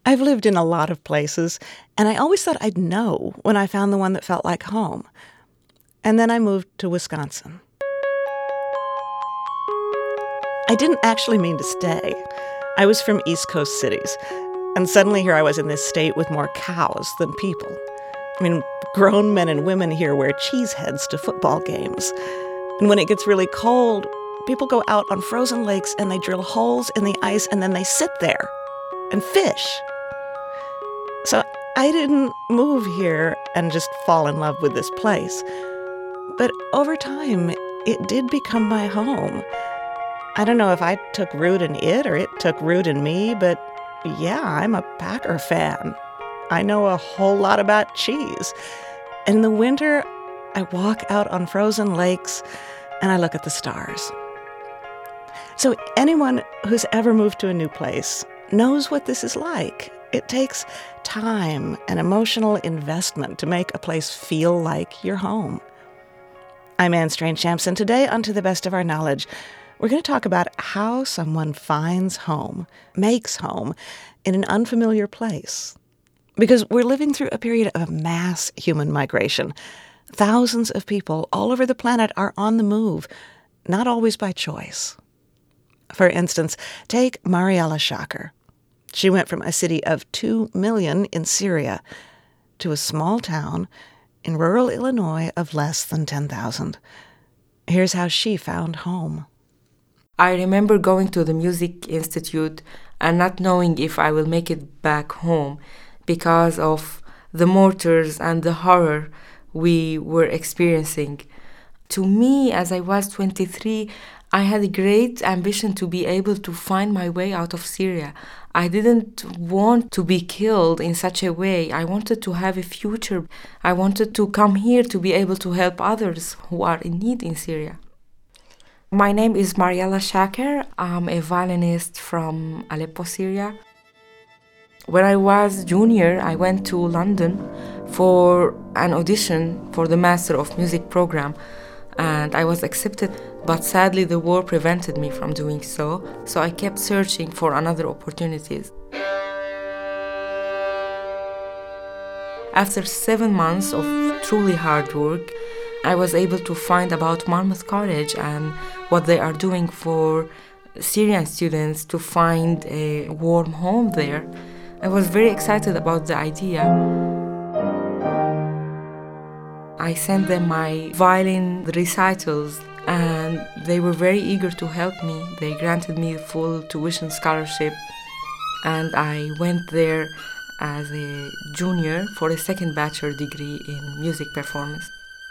I've lived in a lot of places, and I always thought I'd know when I found the one that felt like home. And then I moved to Wisconsin. I didn't actually mean to stay. I was from East Coast cities, and suddenly here I was in this state with more cows than people. I mean, grown men and women here wear cheese heads to football games. And when it gets really cold, people go out on frozen lakes and they drill holes in the ice and then they sit there and fish. So I didn't move here and just fall in love with this place. But over time, it did become my home. I don't know if I took root in it or it took root in me, but yeah, I'm a Packer fan. I know a whole lot about cheese. And in the winter, I walk out on frozen lakes and I look at the stars. So anyone who's ever moved to a new place knows what this is like. It takes time and emotional investment to make a place feel like your home. I'm Anne Strange-Shamps, and today on To the Best of Our Knowledge, we're going to talk about how someone finds home, makes home, in an unfamiliar place. Because we're living through a period of mass human migration. Thousands of people all over the planet are on the move, not always by choice. For instance, take Mariella Shaker. She went from a city of 2 million in Syria to a small town in rural Illinois of less than 10,000. Here's how she found home. I remember going to the Music Institute and not knowing if I will make it back home because of the mortars and the horror we were experiencing. To me, as I was 23, I had a great ambition to be able to find my way out of Syria. I didn't want to be killed in such a way. I wanted to have a future. I wanted to come here to be able to help others who are in need in Syria. My name is Mariella Shaker. I'm a violinist from Aleppo, Syria. When I was junior, I went to London for an audition for the Master of Music program, and I was accepted, but sadly the war prevented me from doing so, so I kept searching for another opportunities. After 7 months of truly hard work, I was able to find about Monmouth College and what they are doing for Syrian students to find a warm home there. I was very excited about the idea. I sent them my violin recitals and they were very eager to help me. They granted me a full tuition scholarship and I went there as a junior for a second bachelor degree in music performance.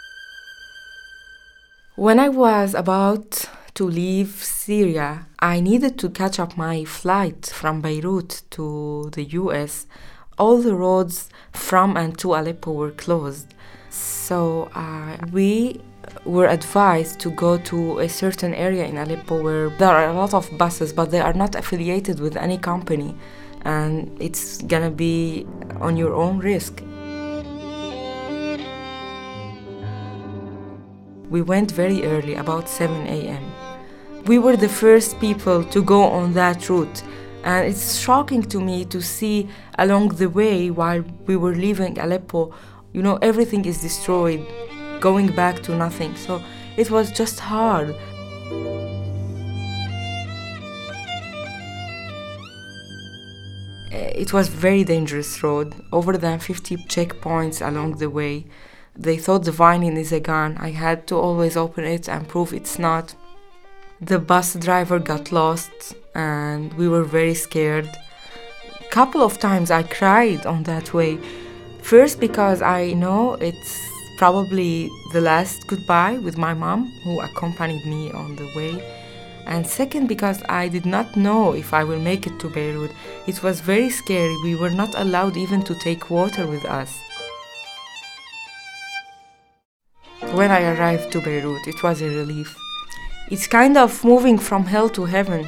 When I was about to leave Syria, I needed to catch up my flight from Beirut to the US. All the roads from and to Aleppo were closed. So we were advised to go to a certain area in Aleppo where there are a lot of buses, but they are not affiliated with any company. And it's gonna be on your own risk. We went very early, about 7 a.m. We were the first people to go on that route, and it's shocking to me to see along the way while we were leaving Aleppo, everything is destroyed, going back to nothing. So it was just hard. It was a very dangerous road, over than 50 checkpoints along the way. They thought the violin is a gun. I had to always open it and prove it's not. The bus driver got lost and we were very scared. A couple of times I cried on that way. First because I know it's probably the last goodbye with my mom who accompanied me on the way. And second because I did not know if I will make it to Beirut. It was very scary. We were not allowed even to take water with us. When I arrived to Beirut, it was a relief. It's kind of moving from hell to heaven.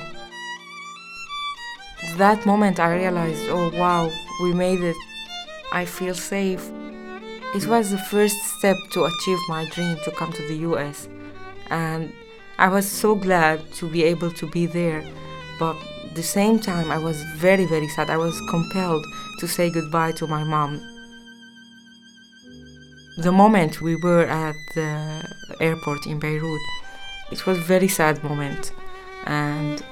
That moment I realized, oh wow, we made it. I feel safe. It was the first step to achieve my dream to come to the US. And I was so glad to be able to be there. But at the same time, I was very, very sad. I was compelled to say goodbye to my mom. The moment we were at the airport in Beirut, it was a very sad moment. And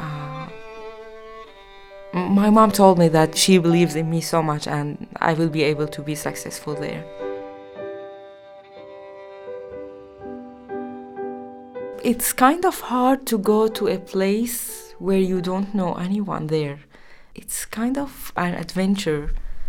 my mom told me that she believes in me so much and I will be able to be successful there. It's kind of hard to go to a place where you don't know anyone there. It's kind of an adventure.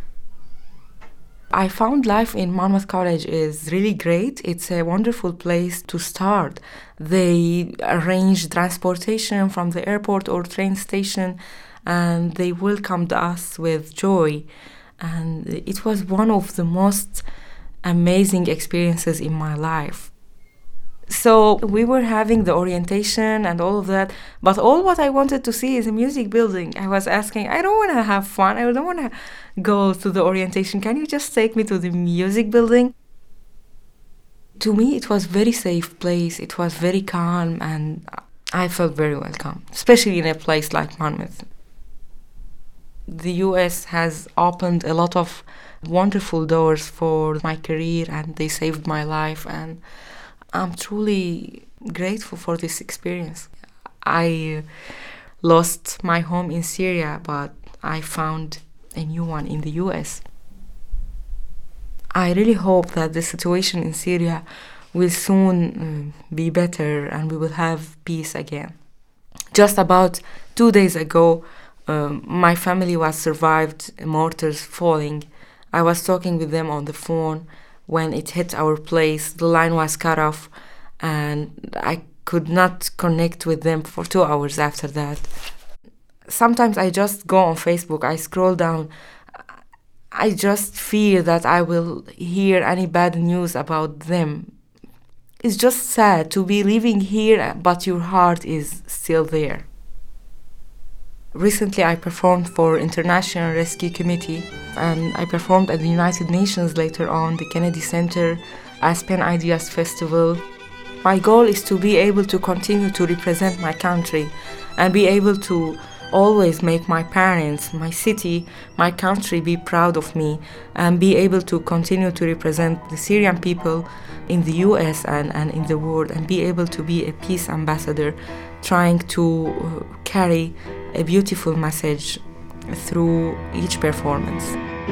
I found life in Monmouth College is really great. It's a wonderful place to start. They arrange transportation from the airport or train station, and they welcomed us with joy. And it was one of the most amazing experiences in my life. So we were having the orientation and all of that, but all what I wanted to see is a music building. I was asking, I don't want to have fun. I don't want to go to the orientation. Can you just take me to the music building? To me, it was a very safe place. It was very calm, and I felt very welcome, especially in a place like Monmouth. The US has opened a lot of wonderful doors for my career, and they saved my life, and I'm truly grateful for this experience. I lost my home in Syria, but I found a new one in the US. I really hope that the situation in Syria will soon be better and we will have peace again. Just about 2 days ago, my family was survived mortars falling. I was talking with them on the phone. When it hit our place, the line was cut off, and I could not connect with them for 2 hours after that. Sometimes I just go on Facebook, I scroll down. I just fear that I will hear any bad news about them. It's just sad to be living here, but your heart is still there. Recently, I performed for International Rescue Committee, and I performed at the United Nations later on, the Kennedy Center, Aspen Ideas Festival. My goal is to be able to continue to represent my country and be able to always make my parents, my city, my country be proud of me and be able to continue to represent the Syrian people in the US and in the world and be able to be a peace ambassador, trying to carry a beautiful message through each performance.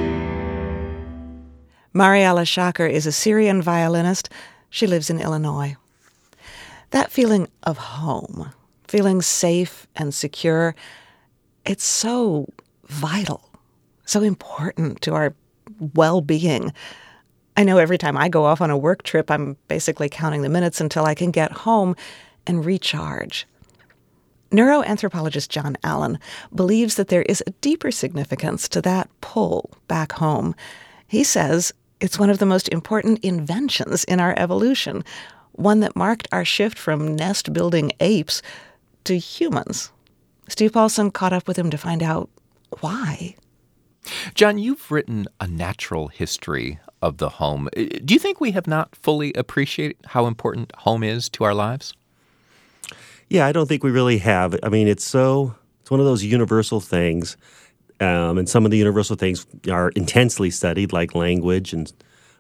Mariella Shaker is a Syrian violinist. She lives in Illinois. That feeling of home, feeling safe and secure, it's so vital, so important to our well-being. I know every time I go off on a work trip, I'm basically counting the minutes until I can get home and recharge. Neuroanthropologist John Allen believes that there is a deeper significance to that pull back home. He says it's one of the most important inventions in our evolution, one that marked our shift from nest-building apes to humans. Steve Paulson caught up with him to find out why. John, you've written a natural history of the home. Do you think we have not fully appreciated how important home is to our lives? Yeah, I don't think we really have. I mean, it's one of those universal things, and some of the universal things are intensely studied, like language and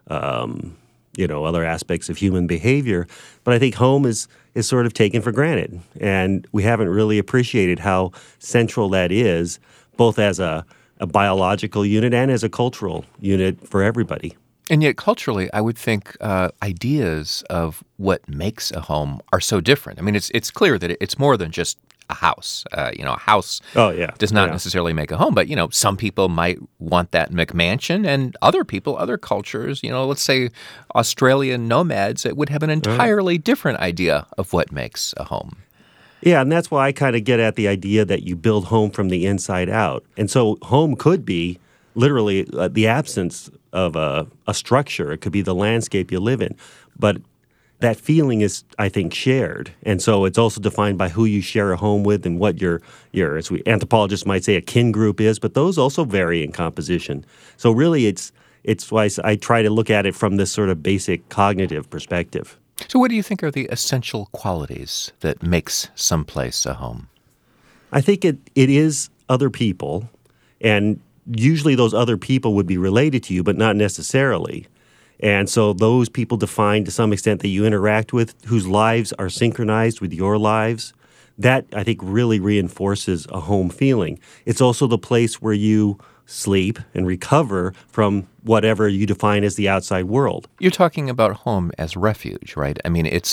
other aspects of human behavior. But I think home is sort of taken for granted, and we haven't really appreciated how central that is, both as a biological unit and as a cultural unit for everybody. And yet, culturally, I would think ideas of what makes a home are so different. I mean, it's clear that it's more than just a house. A house does not necessarily make a home. But, some people might want that McMansion, and other people, other cultures, let's say Australian nomads, it would have an entirely different idea of what makes a home. Yeah, and that's why I kind of get at the idea that you build home from the inside out. And so home could be literally the absence of a structure. It could be the landscape you live in. But that feeling is, I think, shared. And so it's also defined by who you share a home with and what your as anthropologists might say, a kin group is. But those also vary in composition. So really it's why I try to look at it from this sort of basic cognitive perspective. So what do you think are the essential qualities that makes some place a home? I think it is other people, and usually those other people would be related to you, but not necessarily. And so those people define to some extent that you interact with, whose lives are synchronized with your lives, that I think really reinforces a home feeling. It's also the place where you sleep and recover from whatever you define as the outside world. You're talking about home as refuge, right? I mean, it's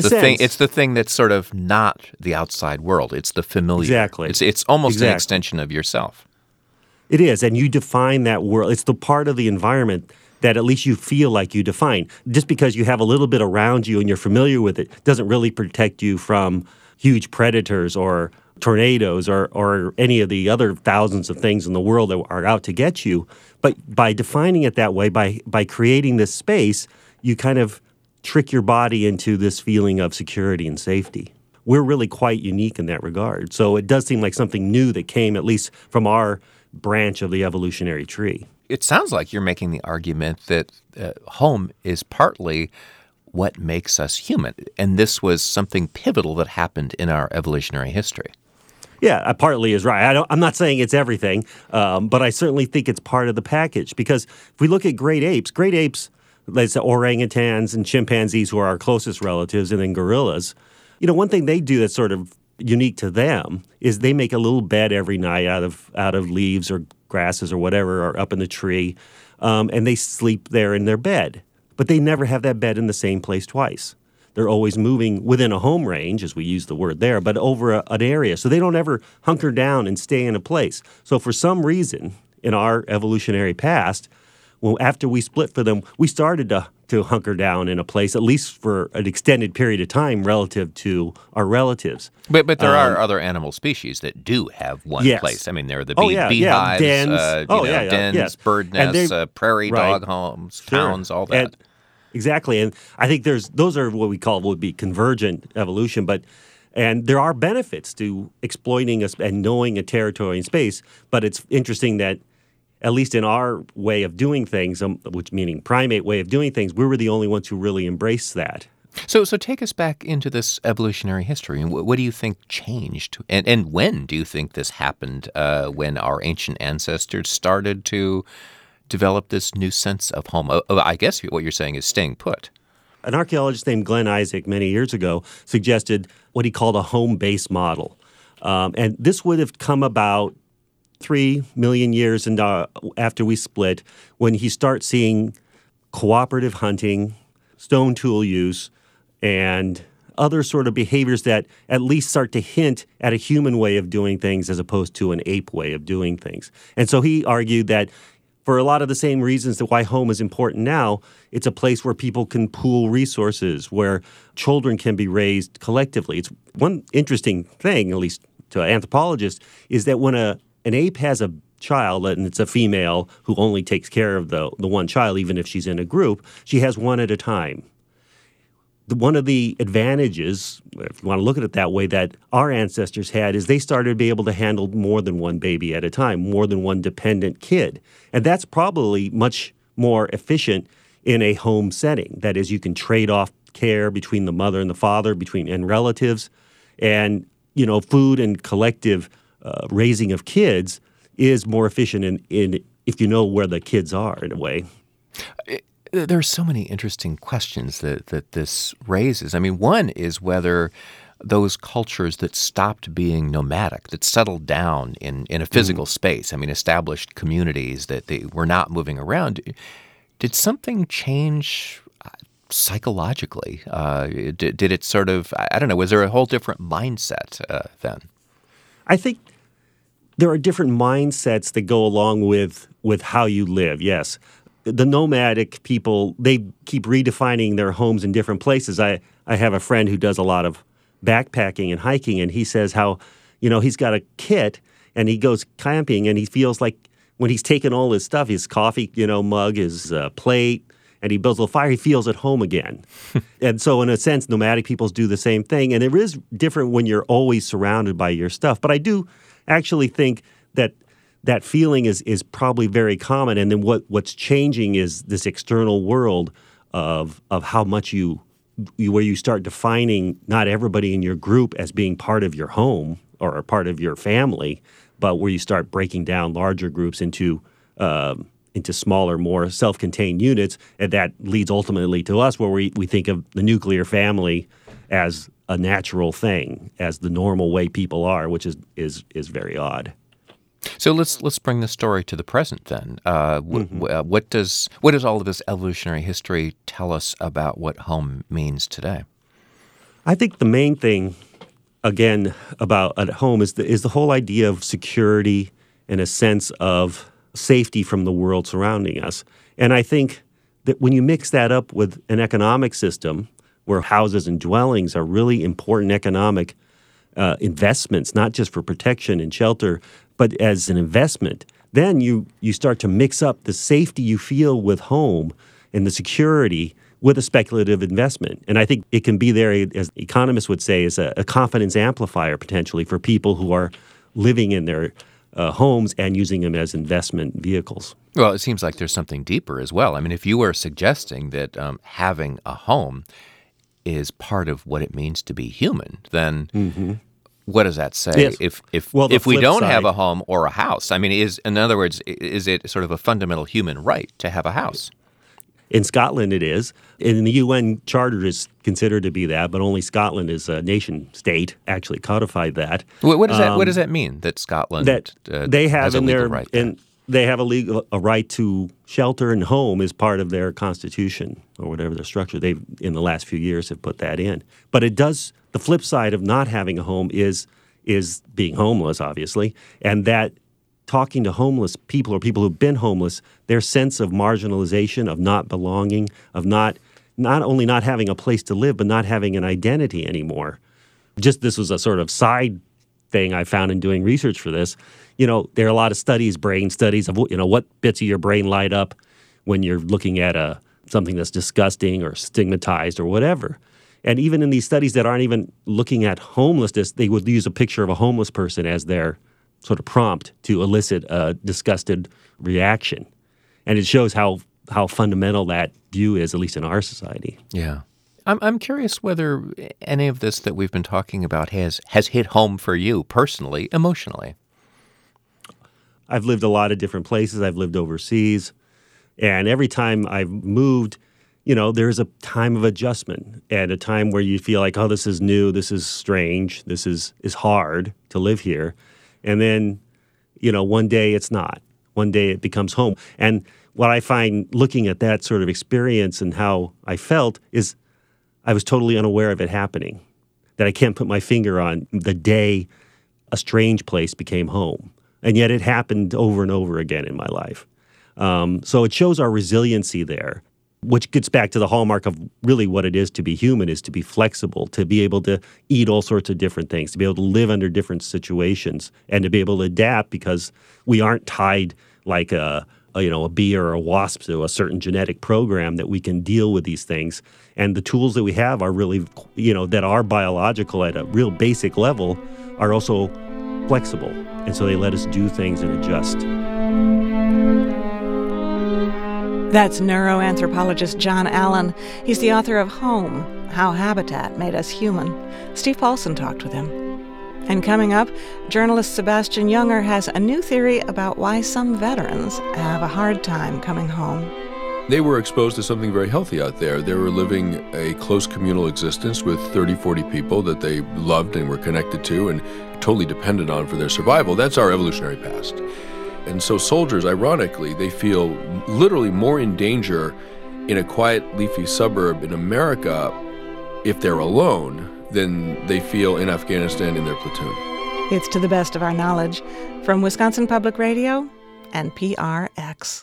the thing that's sort of not the outside world. It's the familiar. Exactly. It's almost an extension of yourself. It is, and you define that world. It's the part of the environment that at least you feel like you define. Just because you have a little bit around you and you're familiar with it doesn't really protect you from huge predators or tornadoes or any of the other thousands of things in the world that are out to get you. But by defining it that way, by creating this space, you kind of trick your body into this feeling of security and safety. We're really quite unique in that regard. So it does seem like something new that came, at least from our branch of the evolutionary tree. It sounds like you're making the argument that home is partly what makes us human, and this was something pivotal that happened in our evolutionary history. Yeah, partly is right. I'm not saying it's everything, but I certainly think it's part of the package. Because if we look at great apes, let's say orangutans and chimpanzees, who are our closest relatives, and then gorillas, one thing they do that's sort of unique to them is they make a little bed every night out of leaves or grasses or whatever, or up in the tree, and they sleep there in their bed. But they never have that bed in the same place twice. They're always moving within a home range, as we use the word there, but over an area. So they don't ever hunker down and stay in a place. So for some reason, in our evolutionary past, after we split for them, we started to hunker down in a place, at least for an extended period of time relative to our relatives. But there are other animal species that do have one place. I mean, there are the beehives, dens, bird nests, prairie dog homes, towns, all that. Exactly, and I think those are what we call would be convergent evolution, and there are benefits to exploiting and knowing a territory and space, but it's interesting that at least in our way of doing things, which meaning primate way of doing things, we were the only ones who really embraced that. So take us back into this evolutionary history, and what do you think changed, and when do you think this happened? When our ancient ancestors started to develop this new sense of home? I guess what you're saying is staying put. An archaeologist named Glenn Isaac many years ago suggested what he called a home-based model. And this would have come about 3 million years after we split, when he starts seeing cooperative hunting, stone tool use, and other sort of behaviors that at least start to hint at a human way of doing things as opposed to an ape way of doing things. And so he argued that for a lot of the same reasons that why home is important now, it's a place where people can pool resources, where children can be raised collectively. It's one interesting thing, at least to anthropologists, is that when an ape has a child, and it's a female who only takes care of the one child, even if she's in a group, she has one at a time. One of the advantages, if you want to look at it that way, that our ancestors had is they started to be able to handle more than one baby at a time, more than one dependent kid. And that's probably much more efficient in a home setting. That is, you can trade off care between the mother and the father, and relatives. And, food and collective raising of kids is more efficient in if you know where the kids are, in a way. There are so many interesting questions that this raises. I mean, one is whether those cultures that stopped being nomadic, that settled down in a physical space, established communities that they were not moving around, did something change psychologically? Did it sort of, I don't know, was there a whole different mindset then? I think there are different mindsets that go along with how you live, yes. The nomadic people, they keep redefining their homes in different places. I have a friend who does a lot of backpacking and hiking, and he says how, he's got a kit, and he goes camping, and he feels like when he's taken all his stuff, his coffee, mug, his plate, and he builds a little fire, he feels at home again. And so in a sense, nomadic peoples do the same thing, and it is different when you're always surrounded by your stuff. But I do actually think that feeling is probably very common, and then what's changing is this external world of how much where you start defining not everybody in your group as being part of your home or a part of your family, but where you start breaking down larger groups into smaller, more self-contained units, and that leads ultimately to us where we think of the nuclear family as a natural thing, as the normal way people are, which is very odd. So let's bring the story to the present then. What does all of this evolutionary history tell us about what home means today? I think the main thing, again, about at home is the whole idea of security and a sense of safety from the world surrounding us. And I think that when you mix that up with an economic system where houses and dwellings are really important economic investments, not just for protection and shelter, but as an investment, then you start to mix up the safety you feel with home and the security with a speculative investment. And I think it can be there, as economists would say, as a confidence amplifier potentially for people who are living in their homes and using them as investment vehicles. Well, it seems like there's something deeper as well. I mean, if you were suggesting that having a home is part of what it means to be human, then what does that say? Yes. If we don't side, have a home or a house, I mean, in other words, is it sort of a fundamental human right to have a house? In Scotland, it is. In the UN Charter, it's considered to be that, but only Scotland as a nation-state actually codified that. What does that mean? That Scotland they have has a in legal their right? And they have a right to shelter and home as part of their constitution or whatever their structure. They in the last few years have put that in. But it does. The flip side of not having a home is being homeless, obviously, and that. Talking to homeless people or people who've been homeless, their sense of marginalization, of not belonging, of not only not having a place to live, but not having an identity anymore. Just this was a sort of side thing I found in doing research for this. There are a lot of studies, brain studies of what bits of your brain light up when you're looking at something that's disgusting or stigmatized or whatever. And even in these studies that aren't even looking at homelessness, they would use a picture of a homeless person as their sort of prompt to elicit a disgusted reaction. And it shows how fundamental that view is, at least in our society. Yeah. I'm curious whether any of this that we've been talking about has hit home for you personally, emotionally. I've lived a lot of different places. I've lived overseas. And every time I've moved, there's a time of adjustment and a time where you feel like, oh, this is new, this is strange, this is hard to live here. And then, one day it's not. One day it becomes home. And what I find looking at that sort of experience and how I felt is I was totally unaware of it happening, that I can't put my finger on the day a strange place became home. And yet it happened over and over again in my life. So it shows our resiliency there, which gets back to the hallmark of really what it is to be human, is to be flexible, to be able to eat all sorts of different things, to be able to live under different situations, and to be able to adapt because we aren't tied like a bee or a wasp to a certain genetic program, that we can deal with these things. And the tools that we have are really, that are biological at a real basic level, are also flexible. And so they let us do things and adjust. That's neuroanthropologist John Allen. He's the author of Home, How Habitat Made Us Human. Steve Paulson talked with him. And coming up, journalist Sebastian Junger has a new theory about why some veterans have a hard time coming home. They were exposed to something very healthy out there. They were living a close communal existence with 30, 40 people that they loved and were connected to and totally depended on for their survival. That's our evolutionary past. And so soldiers, ironically, they feel literally more in danger in a quiet, leafy suburb in America if they're alone than they feel in Afghanistan in their platoon. It's To the Best of Our Knowledge from Wisconsin Public Radio and PRX.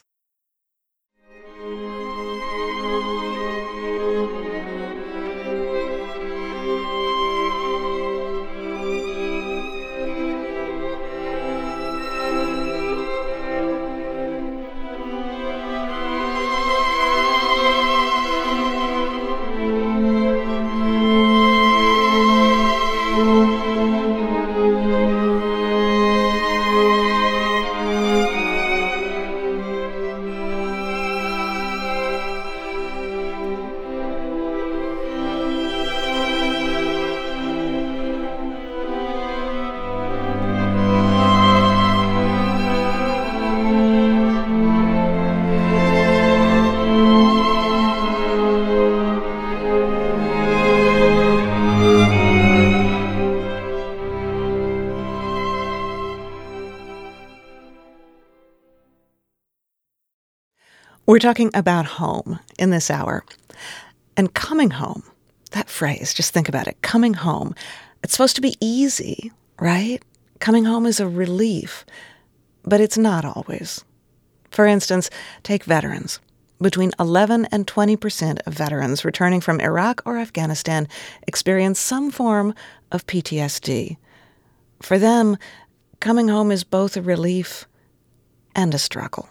We're talking about home in this hour. And coming home, that phrase, just think about it, coming home. It's supposed to be easy, right? Coming home is a relief, but it's not always. For instance, take veterans. Between 11 and 20% of veterans returning from Iraq or Afghanistan experience some form of PTSD. For them, coming home is both a relief and a struggle.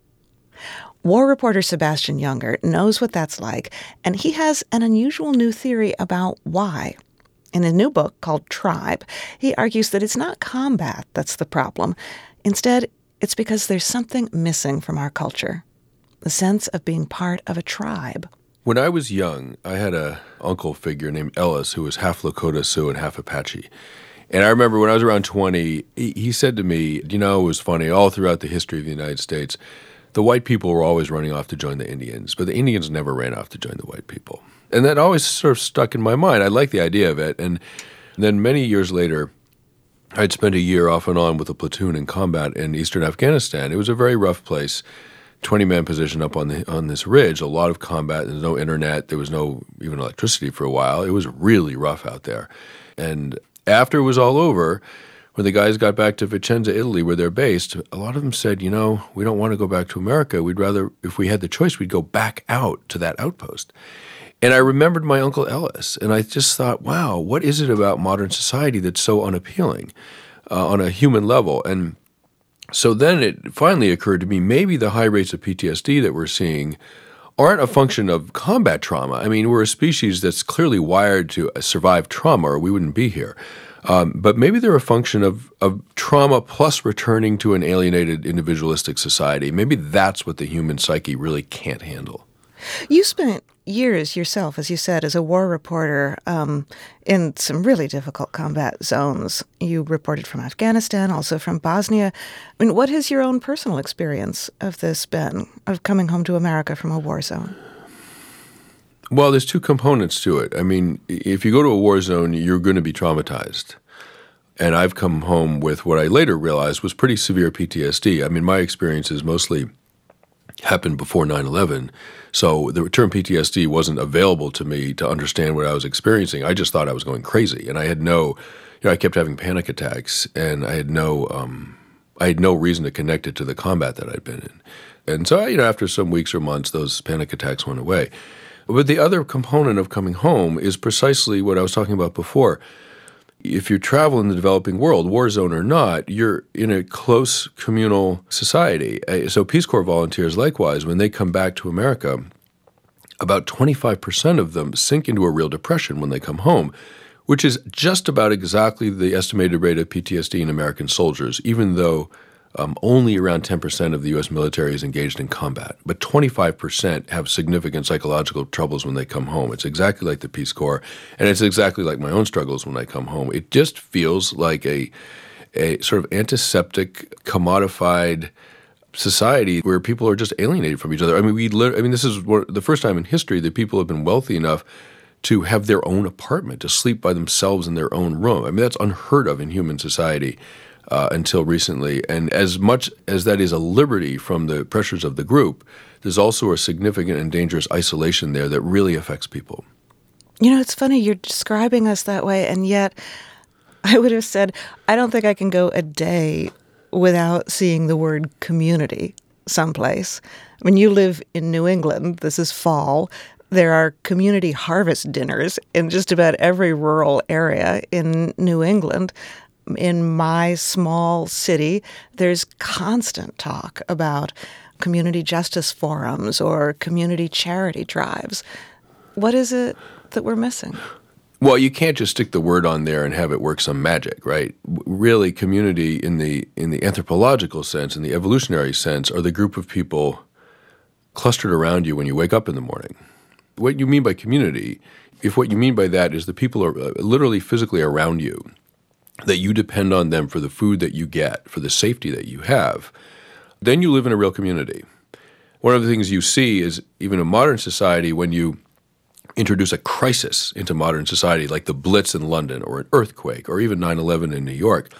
War reporter Sebastian Junger knows what that's like, and he has an unusual new theory about why. In his new book called Tribe, he argues that it's not combat that's the problem. Instead, it's because there's something missing from our culture, the sense of being part of a tribe. When I was young, I had an uncle figure named Ellis who was half Lakota Sioux and half Apache. And I remember when I was around 20, he said to me, it was funny, all throughout the history of the United States, the white people were always running off to join the Indians, but the Indians never ran off to join the white people. And that always sort of stuck in my mind. I liked the idea of it. And then many years later, I'd spent a year off and on with a platoon in combat in eastern Afghanistan. It was a very rough place, 20-man position up on this ridge, a lot of combat. There was no internet. There was no even electricity for a while. It was really rough out there. And after it was all over, when the guys got back to Vicenza, Italy, where they're based, a lot of them said, we don't want to go back to America. We'd rather, if we had the choice, we'd go back out to that outpost. And I remembered my Uncle Ellis, and I just thought, wow, what is it about modern society that's so unappealing on a human level? And so then it finally occurred to me, maybe the high rates of PTSD that we're seeing aren't a function of combat trauma. I mean, we're a species that's clearly wired to survive trauma, or we wouldn't be here. But maybe they're a function of trauma plus returning to an alienated individualistic society. Maybe that's what the human psyche really can't handle. You spent years yourself, as you said, as a war reporter in some really difficult combat zones. You reported from Afghanistan, also from Bosnia. I mean, what has your own personal experience of this been, of coming home to America from a war zone? Well, there's two components to it. I mean, if you go to a war zone, you're going to be traumatized. And I've come home with what I later realized was pretty severe PTSD. I mean, my experiences mostly happened before 9/11, so the term PTSD wasn't available to me to understand what I was experiencing. I just thought I was going crazy, and I had I kept having panic attacks, and I had no reason to connect it to the combat that I'd been in. And so, after some weeks or months, those panic attacks went away. But the other component of coming home is precisely what I was talking about before. If you travel in the developing world, war zone or not, you're in a close communal society. So Peace Corps volunteers, likewise, when they come back to America, about 25% of them sink into a real depression when they come home, which is just about exactly the estimated rate of PTSD in American soldiers, even though only around 10% of the U.S. military is engaged in combat. But 25% have significant psychological troubles when they come home. It's exactly like the Peace Corps, and it's exactly like my own struggles when I come home. It just feels like a sort of antiseptic, commodified society where people are just alienated from each other. I mean, this is the first time in history that people have been wealthy enough to have their own apartment, to sleep by themselves in their own room. I mean, that's unheard of in human society. Until recently. And as much as that is a liberty from the pressures of the group, there's also a significant and dangerous isolation there that really affects people. It's funny, you're describing us that way, and yet I would have said, I don't think I can go a day without seeing the word community someplace. I mean, you live in New England. This is fall. There are community harvest dinners in just about every rural area in New England. In my small city, there's constant talk about community justice forums or community charity drives. What is it that we're missing? Well, you can't just stick the word on there and have it work some magic, right? Really, community in the anthropological sense, in the evolutionary sense, are the group of people clustered around you when you wake up in the morning. What you mean by community, if what you mean by that is the people are literally physically around you, that you depend on them for the food that you get, for the safety that you have, then you live in a real community. One of the things you see is, even in modern society, when you introduce a crisis into modern society, like the Blitz in London or an earthquake or even 9/11 in New York,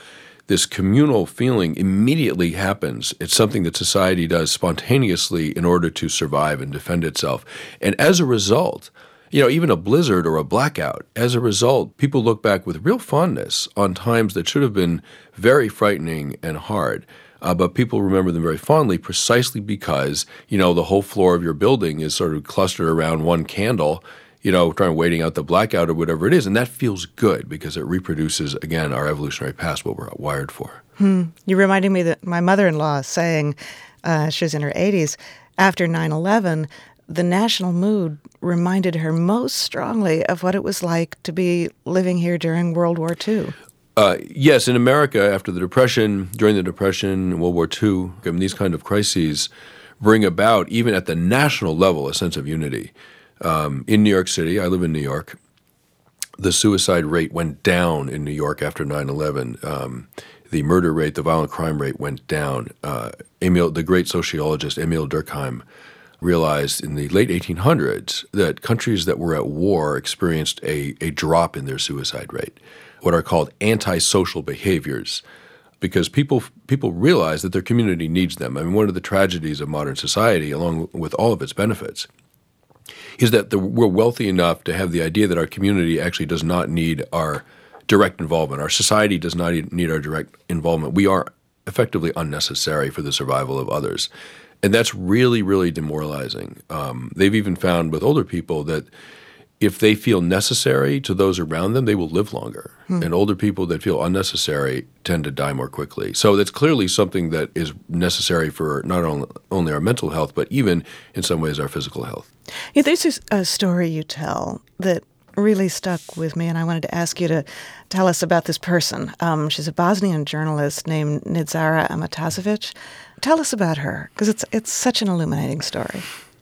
this communal feeling immediately happens. It's something that society does spontaneously in order to survive and defend itself. And as a result, even a blizzard or a blackout, as a result, people look back with real fondness on times that should have been very frightening and hard. But people remember them very fondly precisely because, the whole floor of your building is sort of clustered around one candle, waiting out the blackout or whatever it is. And that feels good because it reproduces, again, our evolutionary past, what we're wired for. You're reminding me that my mother-in-law is saying, she was in her 80s, after 9/11, the national mood reminded her most strongly of what it was like to be living here during World War II. Yes, in America, after the Depression, during the Depression, World War II, these kind of crises bring about, even at the national level, a sense of unity. In New York City, I live in New York, the suicide rate went down in New York after 9/11. The murder rate, the violent crime rate went down. The great sociologist Emil Durkheim realized in the late 1800s that countries that were at war experienced a drop in their suicide rate, what are called antisocial behaviors, because people realize that their community needs them. I mean, one of the tragedies of modern society, along with all of its benefits, is that we're wealthy enough to have the idea that our community actually does not need our direct involvement. Our society does not need our direct involvement. We are effectively unnecessary for the survival of others. And that's really, really demoralizing. They've even found with older people that if they feel necessary to those around them, they will live longer. And older people that feel unnecessary tend to die more quickly. So that's clearly something that is necessary for not only our mental health, but even in some ways our physical health. Yeah, there's a story you tell that really stuck with me, and I wanted to ask you to tell us about this person. She's a Bosnian journalist named Nitzara Amatazovic. Tell us about her, because it's such an illuminating story.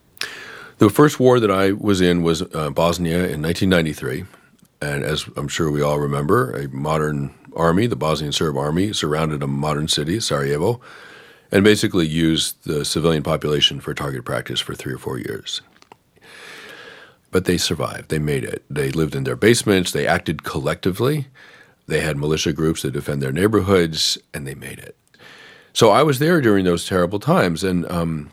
The first war that I was in was Bosnia in 1993, and as I'm sure we all remember, a modern army, the Bosnian Serb army, surrounded a modern city, Sarajevo, and basically used the civilian population for target practice for 3 or 4 years. But they survived. They made it. They lived in their basements. They acted collectively. They had militia groups that defend their neighborhoods, and they made it. So I was there during those terrible times, and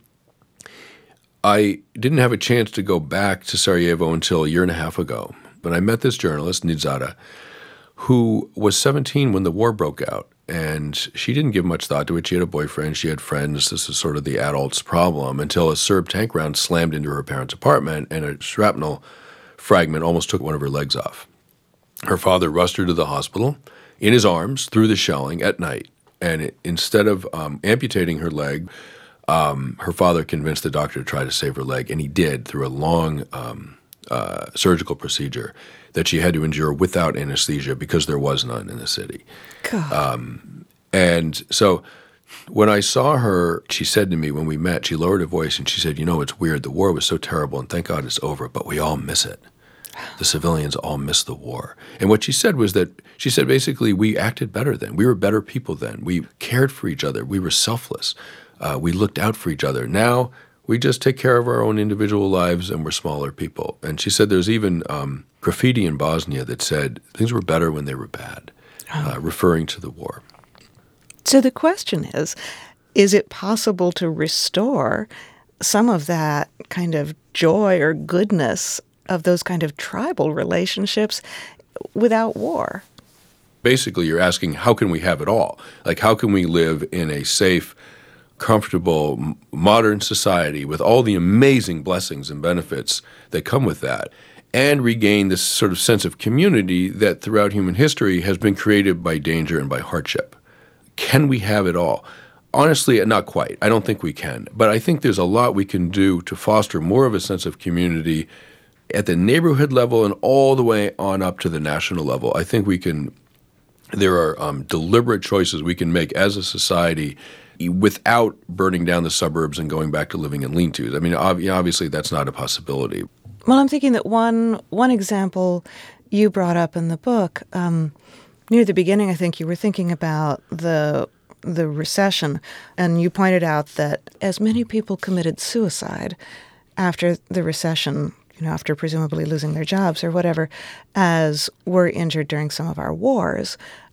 I didn't have a chance to go back to Sarajevo until a year and a half ago. But I met this journalist, Nitzara, who was 17 when the war broke out, and she didn't give much thought to it. She had a boyfriend. She had friends. This is sort of the adult's problem until a Serb tank round slammed into her parents' apartment, and a shrapnel fragment almost took one of her legs off. Her father rushed her to the hospital in his arms through the shelling at night, and instead of amputating her leg, her father convinced the doctor to try to save her leg, and he did through a long surgical procedure that she had to endure without anesthesia because there was none in the city. And so when I saw her, she said to me when we met, she lowered her voice and she said, it's weird. The war was so terrible, and thank God it's over, but we all miss it. The civilians all miss the war. And what she said was that, she said basically we acted better then. We were better people then. We cared for each other. We were selfless. We looked out for each other. Now we just take care of our own individual lives and we're smaller people. And she said there's even graffiti in Bosnia that said things were better when they were bad, referring to the war. So the question is it possible to restore some of that kind of joy or goodness of those kind of tribal relationships without war? Basically, you're asking, how can we have it all? Like, how can we live in a safe, comfortable, modern society with all the amazing blessings and benefits that come with that, and regain this sort of sense of community that throughout human history has been created by danger and by hardship? Can we have it all? Honestly, not quite. I don't think we can. But I think there's a lot we can do to foster more of a sense of community at the neighborhood level and all the way on up to the national level. I think we can. There are deliberate choices we can make as a society without burning down the suburbs and going back to living in lean-tos. I mean, obviously that's not a possibility. Well, I'm thinking that one example you brought up in the book, near the beginning, I think you were thinking about the recession, and you pointed out that as many people committed suicide after the recession, after presumably losing their jobs or whatever, as were injured during some of our wars.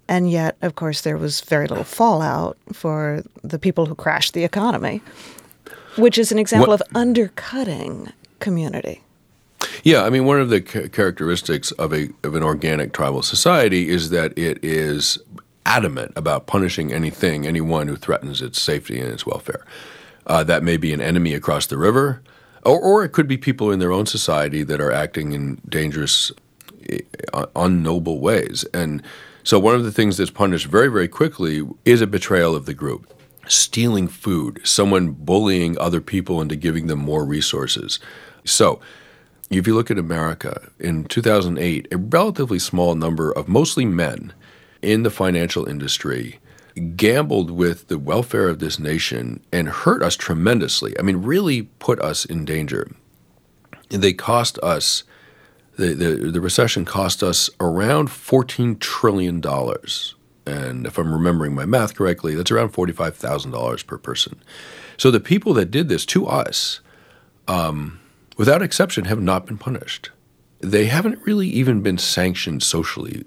And yet, of course, there was very little fallout for the people who crashed the economy, which is an example of undercutting community. Yeah, I mean, one of the characteristics of an organic tribal society is that it is adamant about punishing anyone who threatens its safety and its welfare. That may be an enemy across the river, or it could be people in their own society that are acting in dangerous, unnoble ways. And so one of the things that's punished very, very quickly is a betrayal of the group. Stealing food, someone bullying other people into giving them more resources. So if you look at America, in 2008, a relatively small number of mostly men in the financial industry gambled with the welfare of this nation and hurt us tremendously. I mean, really put us in danger. They cost us, the recession cost us around $14 trillion. And if I'm remembering my math correctly, that's around $45,000 per person. So the people that did this to us, without exception, have not been punished. They haven't really even been sanctioned socially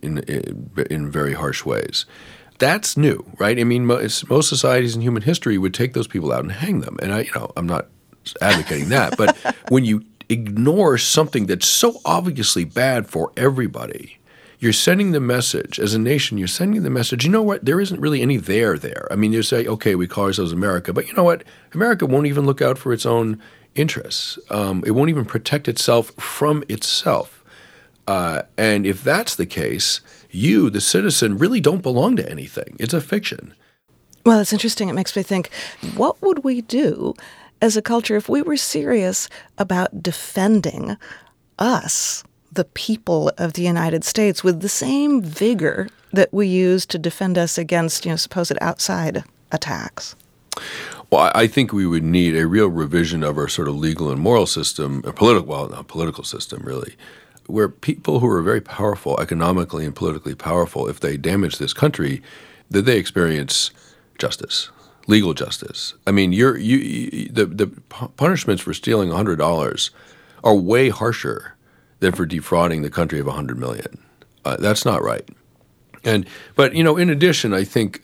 in very harsh ways. That's new, right? I mean, most societies in human history would take those people out and hang them. And I'm not advocating that. But when you ignore something that's so obviously bad for everybody, you're sending the message, as a nation, you're sending the message, you know what, there isn't really any there. I mean, you say, okay, we call ourselves America, but you know what, America won't even look out for its own interests. It won't even protect itself from itself. And if that's the case, you, the citizen, really don't belong to anything. It's a fiction. Well, it's interesting. It makes me think, what would we do as a culture if we were serious about defending us, the people of the United States, with the same vigor that we use to defend us against, supposed outside attacks? Well, I think we would need a real revision of our sort of legal and moral system, political system, really, where people who are very powerful, economically and politically powerful, if they damage this country, that they experience justice, legal justice. I mean, the punishments for stealing $100 are way harsher than for defrauding the country of $100 million. That's not right. But in addition, I think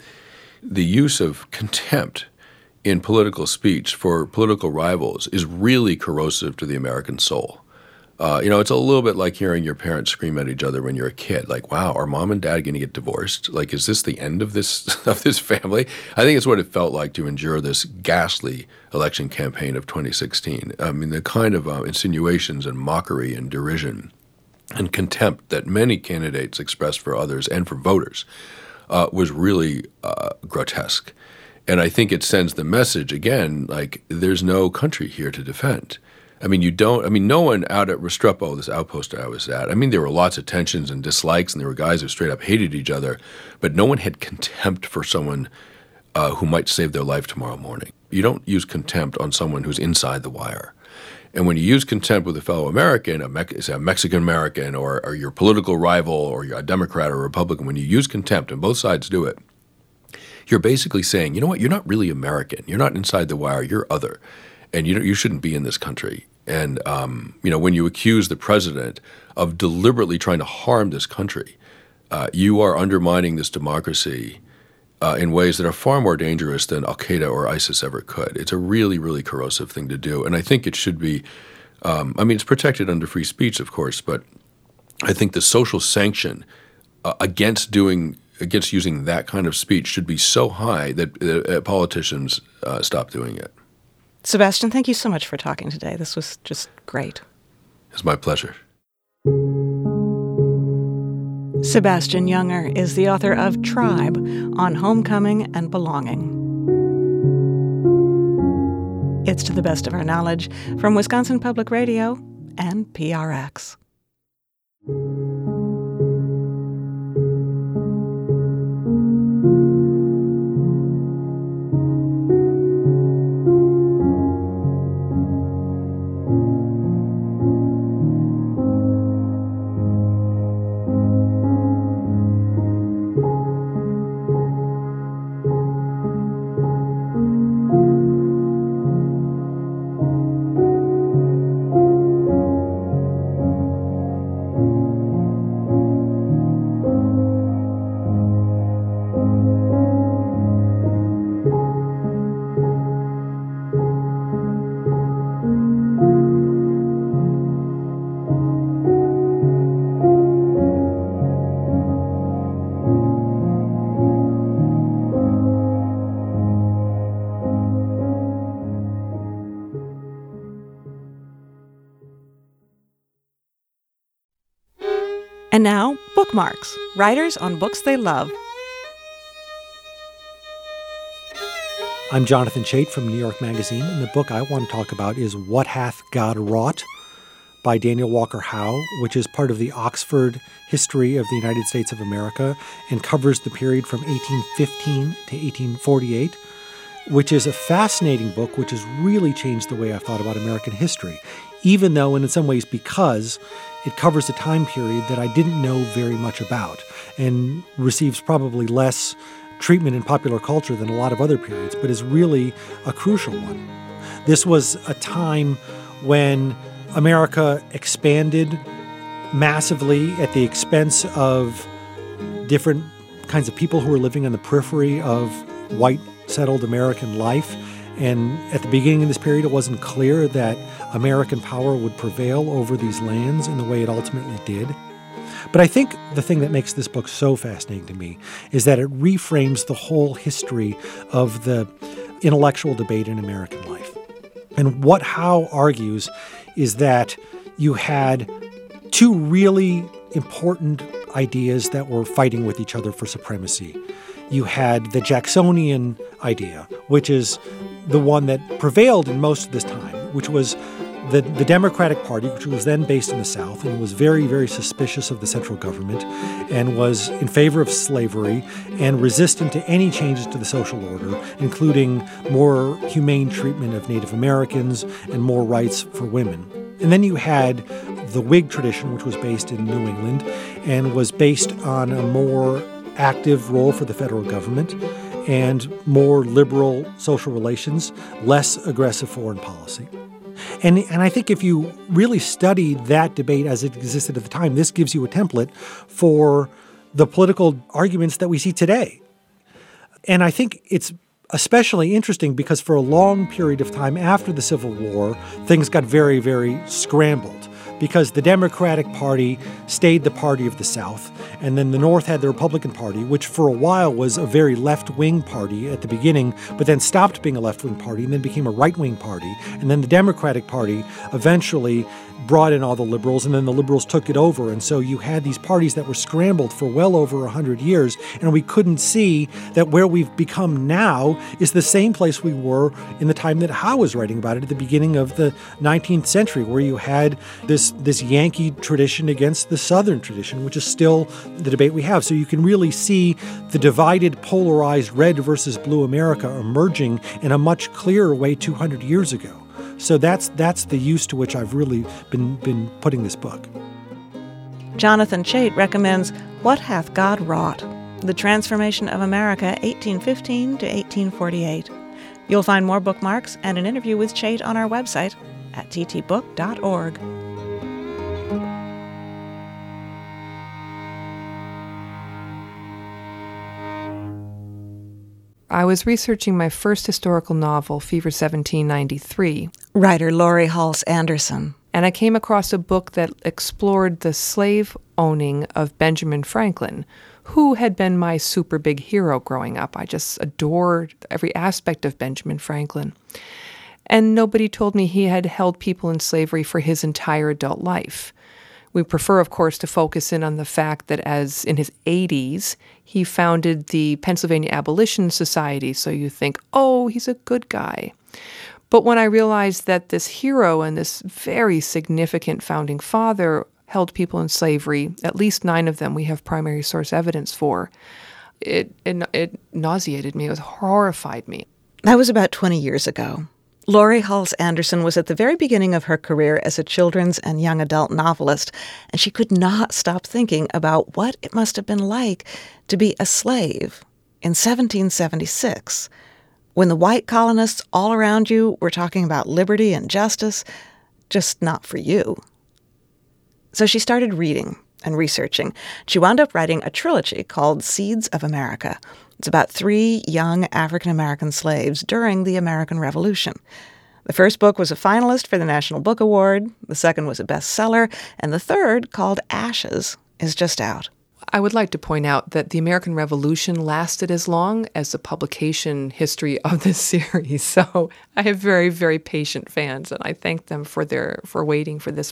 the use of contempt in political speech for political rivals is really corrosive to the American soul. It's a little bit like hearing your parents scream at each other when you're a kid. Like, wow, are mom and dad going to get divorced? Like, is this the end of this family? I think it's what it felt like to endure this ghastly election campaign of 2016. I mean, the kind of insinuations and mockery and derision and contempt that many candidates expressed for others and for voters was really grotesque. And I think it sends the message, again, like, there's no country here to defend. No one out at Restrepo, this outpost I was at, there were lots of tensions and dislikes, and there were guys who straight up hated each other, but no one had contempt for someone who might save their life tomorrow morning. You don't use contempt on someone who's inside the wire. And when you use contempt with a fellow American, a Mexican-American, or your political rival, or you're a Democrat or a Republican, when you use contempt, and both sides do it, you're basically saying, you know what, you're not really American. You're not inside the wire. You're other. And you shouldn't be in this country. And, when you accuse the president of deliberately trying to harm this country, you are undermining this democracy in ways that are far more dangerous than Al-Qaeda or ISIS ever could. It's a really, really corrosive thing to do. And I think it should be it's protected under free speech, of course, but I think the social sanction against using that kind of speech should be so high that politicians stop doing it. Sebastian, thank you so much for talking today. This was just great. It's my pleasure. Sebastian Junger is the author of Tribe on Homecoming and Belonging. It's To the Best of Our Knowledge from Wisconsin Public Radio and PRX. And now, Bookmarks, writers on books they love. I'm Jonathan Chait from New York Magazine, and the book I want to talk about is What Hath God Wrought by Daniel Walker Howe, which is part of the Oxford History of the United States of America and covers the period from 1815 to 1848, which is a fascinating book which has really changed the way I've thought about American history, even though, and in some ways because it covers a time period that I didn't know very much about and receives probably less treatment in popular culture than a lot of other periods, but is really a crucial one. This was a time when America expanded massively at the expense of different kinds of people who were living on the periphery of white settled American life. And at the beginning of this period, it wasn't clear that American power would prevail over these lands in the way it ultimately did. But I think the thing that makes this book so fascinating to me is that it reframes the whole history of the intellectual debate in American life. And what Howe argues is that you had two really important ideas that were fighting with each other for supremacy. You had the Jacksonian idea, which is the one that prevailed in most of this time, which was the Democratic Party, which was then based in the South and was very, very suspicious of the central government and was in favor of slavery and resistant to any changes to the social order, including more humane treatment of Native Americans and more rights for women. And then you had the Whig tradition, which was based in New England and was based on a more active role for the federal government and more liberal social relations, less aggressive foreign policy. And I think if you really study that debate as it existed at the time, this gives you a template for the political arguments that we see today. And I think it's especially interesting because for a long period of time after the Civil War, things got very, very scrambled because the Democratic Party stayed the party of the South, and then the North had the Republican Party, which for a while was a very left-wing party at the beginning, but then stopped being a left-wing party and then became a right-wing party. And then the Democratic Party eventually brought in all the liberals, and then the liberals took it over. And so you had these parties that were scrambled for well over 100 years, and we couldn't see that where we've become now is the same place we were in the time that Howe was writing about it at the beginning of the 19th century, where you had this Yankee tradition against the Southern tradition, which is still the debate we have. So you can really see the divided, polarized red versus blue America emerging in a much clearer way 200 years ago. So that's the use to which I've really been putting this book. Jonathan Chait recommends What Hath God Wrought? The Transformation of America, 1815 to 1848. You'll find more bookmarks and an interview with Chait on our website at ttbook.org. I was researching my first historical novel, Fever 1793. Writer Laurie Halse Anderson. And I came across a book that explored the slave owning of Benjamin Franklin, who had been my super big hero growing up. I just adored every aspect of Benjamin Franklin. And nobody told me he had held people in slavery for his entire adult life. We prefer, of course, to focus in on the fact that as in his 80s, he founded the Pennsylvania Abolition Society. So you think, oh, he's a good guy. But when I realized that this hero and this very significant founding father held people in slavery, at least 9 of them we have primary source evidence for, it nauseated me. It horrified me. That was about 20 years ago. Laurie Halse Anderson was at the very beginning of her career as a children's and young adult novelist, and she could not stop thinking about what it must have been like to be a slave in 1776, when the white colonists all around you were talking about liberty and justice, just not for you. So she started reading and researching. She wound up writing a trilogy called Seeds of America. It's about 3 young African-American slaves during the American Revolution. The first book was a finalist for the National Book Award, the second was a bestseller, and the third, called Ashes, is just out. I would like to point out that the American Revolution lasted as long as the publication history of this series. So I have very, very patient fans, and I thank them for waiting for this book.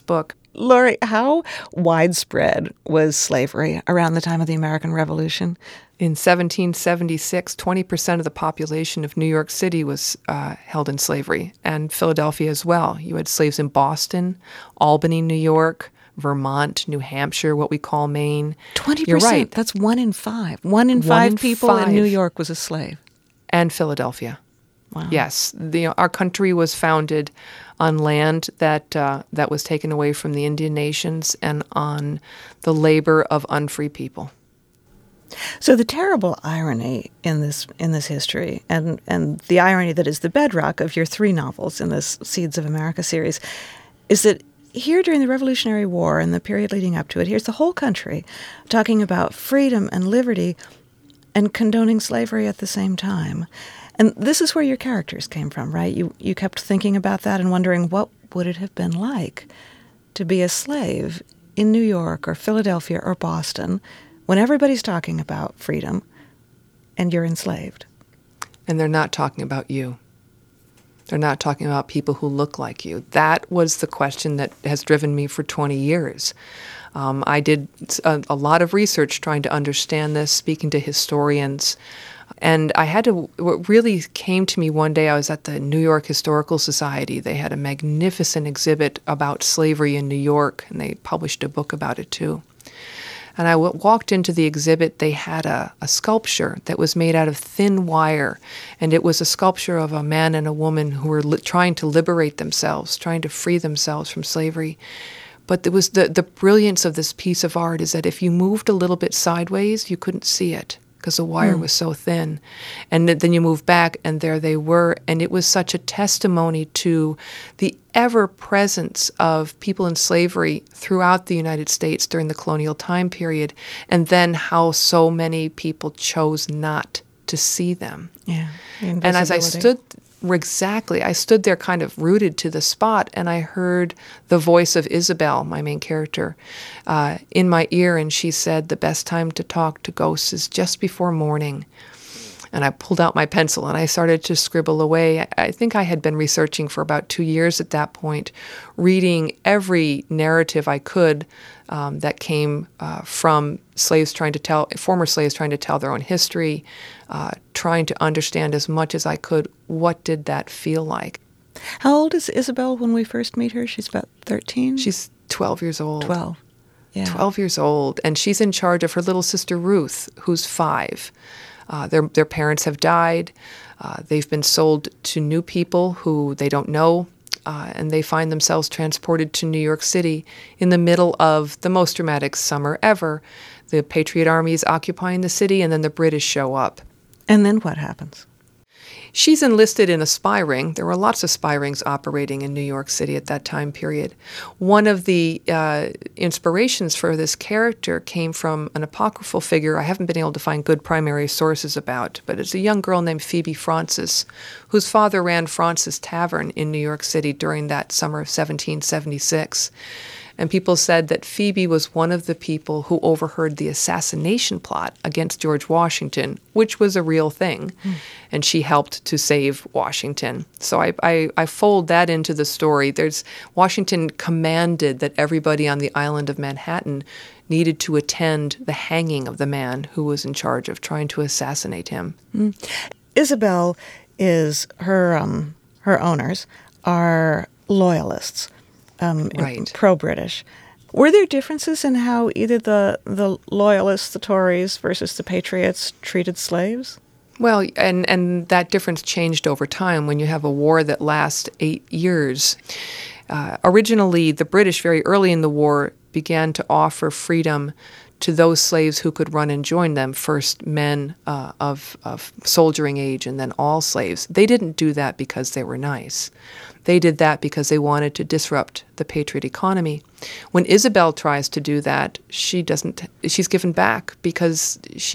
Laurie, how widespread was slavery around the time of the American Revolution? In 1776, 20% of the population of New York City was held in slavery, and Philadelphia as well. You had slaves in Boston, Albany, New York, Vermont, New Hampshire, what we call Maine. 20%? You're right. That's 1 in 5. 1 in 5 people in New York was a slave. And Philadelphia. Wow. Yes. Our country was founded on land that was taken away from the Indian nations and on the labor of unfree people. So the terrible irony in this history, and the irony that is the bedrock of your 3 novels in this Seeds of America series, is that here during the Revolutionary War and the period leading up to it, here's the whole country talking about freedom and liberty and condoning slavery at the same time. And this is where your characters came from, right? You kept thinking about that and wondering what would it have been like to be a slave in New York or Philadelphia or Boston when everybody's talking about freedom and you're enslaved. And they're not talking about you. They're not talking about people who look like you. That was the question that has driven me for 20 years. I did a lot of research trying to understand this, speaking to historians. And what really came to me one day, I was at the New York Historical Society. They had a magnificent exhibit about slavery in New York, and they published a book about it too. And I walked into the exhibit. They had a sculpture that was made out of thin wire, and it was a sculpture of a man and a woman who were trying to liberate themselves, trying to free themselves from slavery. But there was the brilliance of this piece of art is that if you moved a little bit sideways, you couldn't see it because the wire was so thin. And then you move back, and there they were. And it was such a testimony to the ever-presence of people in slavery throughout the United States during the colonial time period, and then how so many people chose not to see them. Yeah. And as I stood there kind of rooted to the spot, and I heard the voice of Isabel, my main character, in my ear, and she said, "The best time to talk to ghosts is just before morning." And I pulled out my pencil and I started to scribble away. I think I had been researching for about 2 years at that point, reading every narrative I could that came from former slaves trying to tell their own history, trying to understand as much as I could, what did that feel like? How old is Isabel when we first meet her? She's about 13? She's 12 years old. 12. Yeah. 12 years old. And she's in charge of her little sister Ruth, who's 5. Their parents have died. They've been sold to new people who they don't know, and they find themselves transported to New York City in the middle of the most dramatic summer ever. The Patriot Army is occupying the city, and then the British show up. And then what happens? She's enlisted in a spy ring. There were lots of spy rings operating in New York City at that time period. One of the inspirations for this character came from an apocryphal figure I haven't been able to find good primary sources about, but it's a young girl named Phoebe Francis, whose father ran Francis Tavern in New York City during that summer of 1776. And people said that Phoebe was one of the people who overheard the assassination plot against George Washington, which was a real thing. And she helped to save Washington. So I fold that into the story. Washington commanded that everybody on the island of Manhattan needed to attend the hanging of the man who was in charge of trying to assassinate him. Isabel is her owners are loyalists. Right. Pro-British. Were there differences in how either the loyalists, the Tories, versus the Patriots treated slaves? Well, and that difference changed over time when you have a war that lasts 8 years. Originally, the British, very early in the war, began to offer freedom to those slaves who could run and join them, first men of soldiering age and then all slaves. They didn't do that because they were nice. They did that because they wanted to disrupt the Patriot economy. When Isabel tries to do that, she's given back because she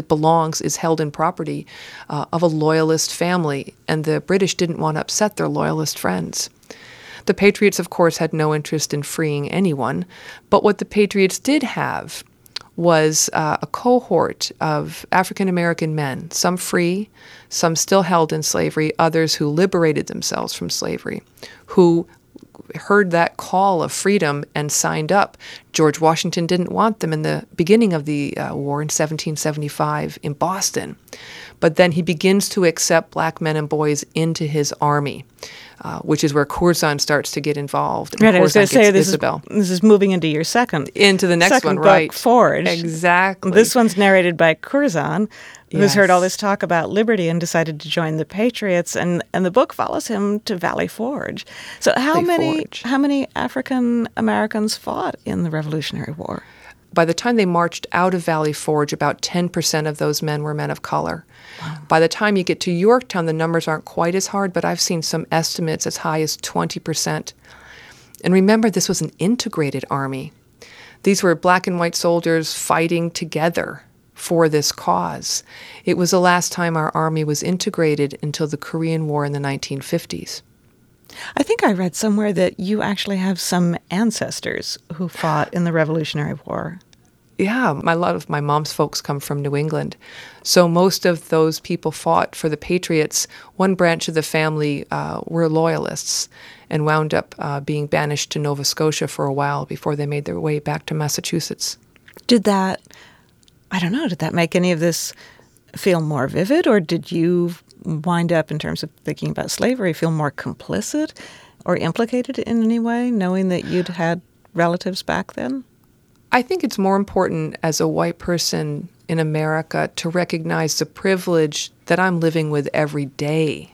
is held in property of a loyalist family, and the British didn't want to upset their loyalist friends. The Patriots, of course, had no interest in freeing anyone, but what the Patriots did have was a cohort of African-American men, some free, some still held in slavery, others who liberated themselves from slavery, who heard that call of freedom and signed up. George Washington didn't want them in the beginning of the war in 1775 in Boston. But then he begins to accept black men and boys into his army, which is where Curzon starts to get involved. Right, I was going to say, this is moving into your into the next one, right? Forge. Exactly. This one's narrated by Curzon, who's heard all this talk about liberty and decided to join the Patriots, and the book follows him to Valley Forge. So how many African Americans fought in the Revolutionary War? By the time they marched out of Valley Forge, about 10% of those men were men of color. Wow. By the time you get to Yorktown, the numbers aren't quite as hard, but I've seen some estimates as high as 20%. And remember, this was an integrated army. These were black and white soldiers fighting together for this cause. It was the last time our army was integrated until the Korean War in the 1950s. I think I read somewhere that you actually have some ancestors who fought in the Revolutionary War. Yeah, a lot of my mom's folks come from New England. So most of those people fought for the Patriots. One branch of the family were loyalists and wound up being banished to Nova Scotia for a while before they made their way back to Massachusetts. Did that make any of this feel more vivid, or did you wind up, in terms of thinking about slavery, feel more complicit or implicated in any way, knowing that you'd had relatives back then? I think it's more important as a white person in America to recognize the privilege that I'm living with every day.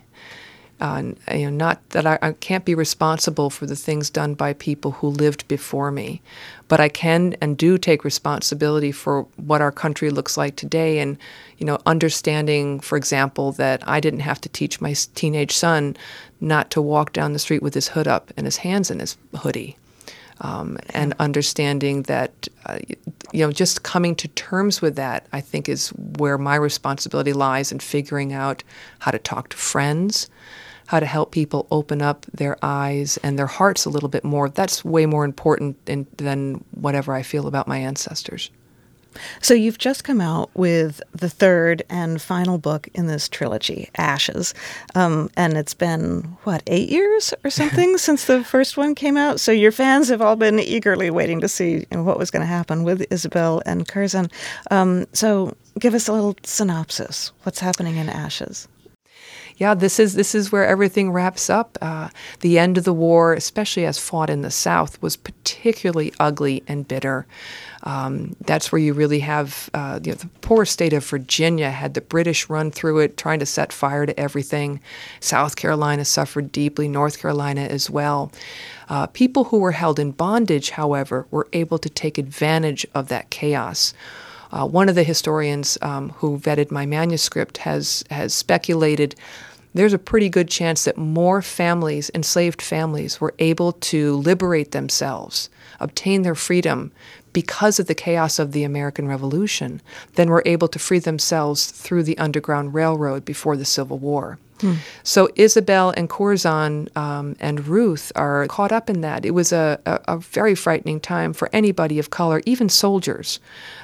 Not that I can't be responsible for the things done by people who lived before me, but I can and do take responsibility for what our country looks like today. And, understanding, for example, that I didn't have to teach my teenage son not to walk down the street with his hood up and his hands in his hoodie. And understanding that, just coming to terms with that, I think is where my responsibility lies in figuring out how to talk to friends, how to help people open up their eyes and their hearts a little bit more. That's way more important than whatever I feel about my ancestors. So you've just come out with the third and final book in this trilogy, Ashes. And it's been, 8 years or something since the first one came out? So your fans have all been eagerly waiting to see what was going to happen with Isabel and Curzon. So give us a little synopsis. What's happening in Ashes? Yeah, this is where everything wraps up. The end of the war, especially as fought in the South, was particularly ugly and bitter. That's where you really have the poor state of Virginia had the British run through it, trying to set fire to everything. South Carolina suffered deeply, North Carolina as well. People who were held in bondage, however, were able to take advantage of that chaos. One of the historians who vetted my manuscript has speculated there's a pretty good chance that more families, enslaved families, were able to liberate themselves, obtain their freedom because of the chaos of the American Revolution than were able to free themselves through the Underground Railroad before the Civil War. So Isabel and Curzon and Ruth are caught up in that. It was a very frightening time for anybody of color, even soldiers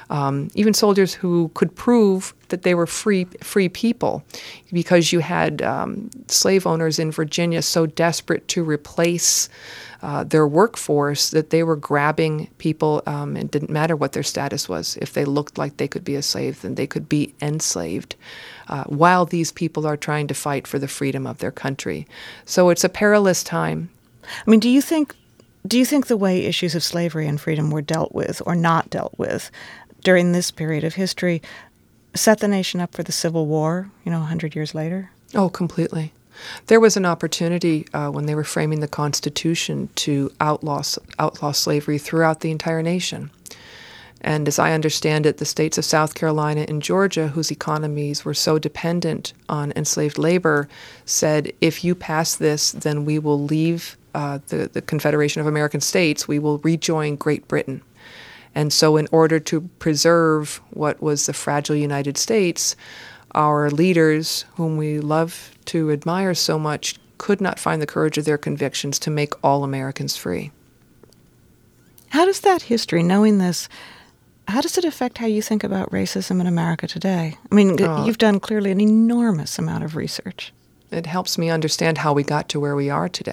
who could prove that they were free people, because you had slave owners in Virginia so desperate to replace their workforce that they were grabbing people. It didn't matter what their status was. If they looked like they could be a slave, then they could be enslaved, while these people are trying to fight for the freedom of their country. So it's a perilous time. I mean, do you think the way issues of slavery and freedom were dealt with or not dealt with during this period of history set the nation up for the Civil War, 100 years later? Oh, completely. There was an opportunity when they were framing the Constitution to outlaw slavery throughout the entire nation. And as I understand it, the states of South Carolina and Georgia, whose economies were so dependent on enslaved labor, said, if you pass this, then we will leave the Confederation of American States. We will rejoin Great Britain. And so in order to preserve what was the fragile United States, our leaders, whom we love to admire so much, could not find the courage of their convictions to make all Americans free. How does that history, knowing this, how does it affect how you think about racism in America today? I mean, you've done clearly an enormous amount of research. It helps me understand how we got to where we are today.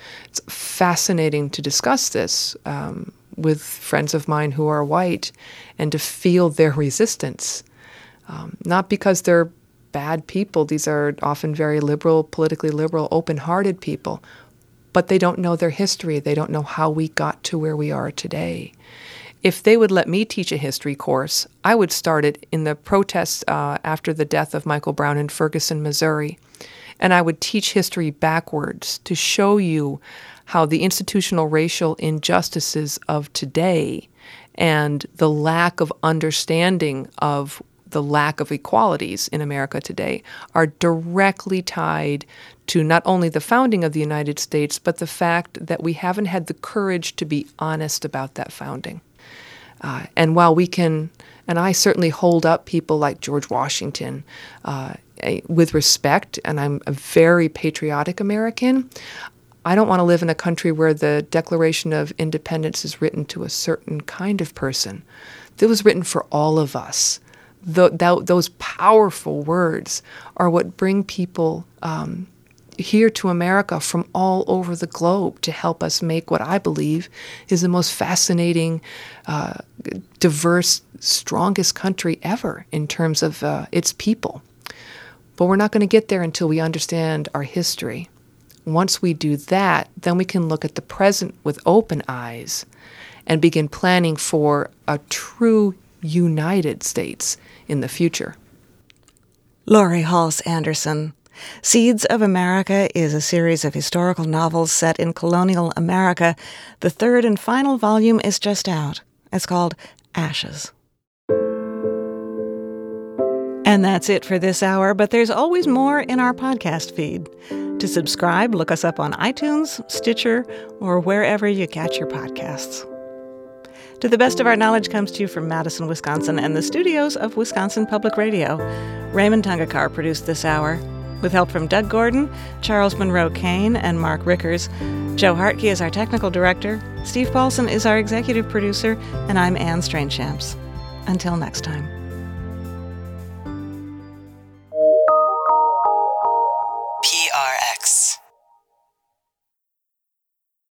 It's fascinating to discuss this with friends of mine who are white and to feel their resistance. Not because they're bad people. These are often very liberal, politically liberal, open-hearted people. But they don't know their history. They don't know how we got to where we are today. If they would let me teach a history course, I would start it in the protests after the death of Michael Brown in Ferguson, Missouri. And I would teach history backwards to show you how the institutional racial injustices of today and the lack of understanding of the lack of equalities in America today are directly tied to not only the founding of the United States, but the fact that we haven't had the courage to be honest about that founding. And while we can, and I certainly hold up people like George Washington with respect, and I'm a very patriotic American, I don't want to live in a country where the Declaration of Independence is written to a certain kind of person. It was written for all of us. Those powerful words are what bring people here to America from all over the globe to help us make what I believe is the most fascinating, diverse, strongest country ever in terms of its people. But we're not going to get there until we understand our history. Once we do that, then we can look at the present with open eyes and begin planning for a true United States in the future. Laurie Halse Anderson. Seeds of America is a series of historical novels set in colonial America. The third and final volume is just out. It's called Ashes. And that's it for this hour, but there's always more in our podcast feed. To subscribe, look us up on iTunes, Stitcher, or wherever you catch your podcasts. To the Best of Our Knowledge comes to you from Madison, Wisconsin, and the studios of Wisconsin Public Radio. Raymond Tungakar produced this hour, with help from Doug Gordon, Charles Monroe Kane, and Mark Rickers. Joe Hartke is our technical director, Steve Paulson is our executive producer, and I'm Anne Strainchamps. Until next time.